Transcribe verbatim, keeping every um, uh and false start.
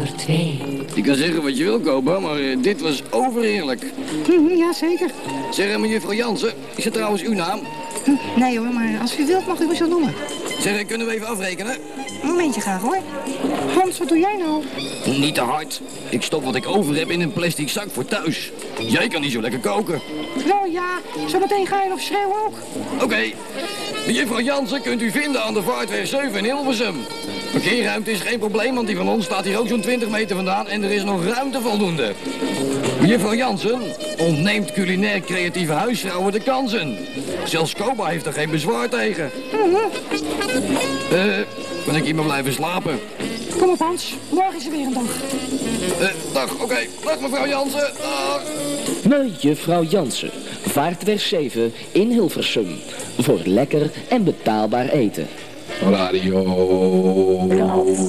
nummer twee. Je kan zeggen wat je wil, Koba, maar uh, dit was overheerlijk. Hm, ja, zeker. Zeg, mejuffrouw Jansen, is het trouwens uw naam? Hm, nee hoor, maar als u wilt mag u me zo noemen. Zeg, kunnen we even afrekenen? Een momentje graag hoor. Hans, wat doe jij nou? Niet te hard. Ik stop wat ik over heb in een plastic zak voor thuis. Jij kan niet zo lekker koken. Nou ja, zometeen ga je nog schreeuwen ook. Oké. Okay. Mejuffrouw Jansen kunt u vinden aan de Vaartweg zeven in Hilversum. Parkeerruimte is geen probleem, want die van ons staat hier ook zo'n twintig meter vandaan en er is nog ruimte voldoende. Mejuffrouw Jansen ontneemt culinair creatieve huisvrouwen de kansen. Zelfs Koba heeft er geen bezwaar tegen. Eh, uh, kan ik hier maar blijven slapen? Kom op Hans, morgen is er weer een dag. Uh, dag, oké. Okay. Dag mevrouw Jansen. Dag. Mejuffrouw Jansen, Vaartweg zeven in Hilversum. Voor lekker en betaalbaar eten. Radio.